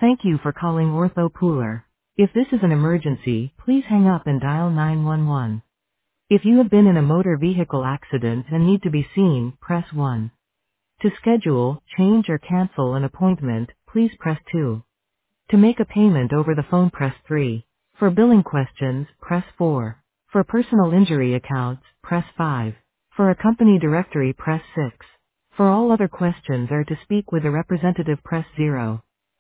Thank you for calling Ortho Pooler. If this is an emergency, please hang up and dial 911. If you have been in a motor vehicle accident and need to be seen, press 1. To schedule, change or cancel an appointment, please press 2. To make a payment over the phone, press 3. For billing questions, press 4. For personal injury accounts, press 5. For a company directory, press 6. For all other questions or to speak with a representative, press 0.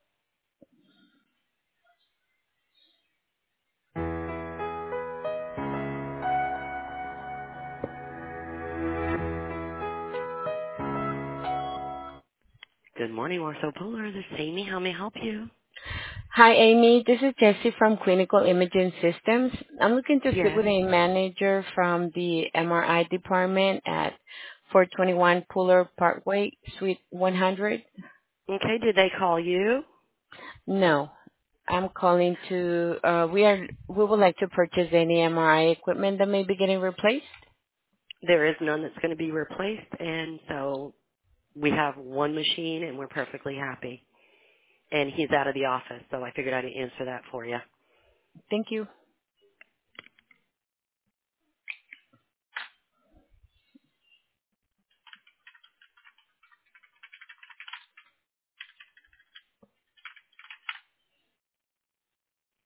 Good morning, Ortho Polar. This is Amy. How may I help you? Hi, Amy. This is Jessie from Clinical Imaging Systems. I'm looking to speak Yes. with a manager from the MRI department at 421 Puller Parkway, Suite 100. Okay, did they call you? No, I'm calling to, we would like to purchase any MRI equipment that may be getting replaced. There is none that's going to be replaced, and so we have one machine, and we're perfectly happy. And he's out of the office, so I figured I'd answer that for you. Thank you.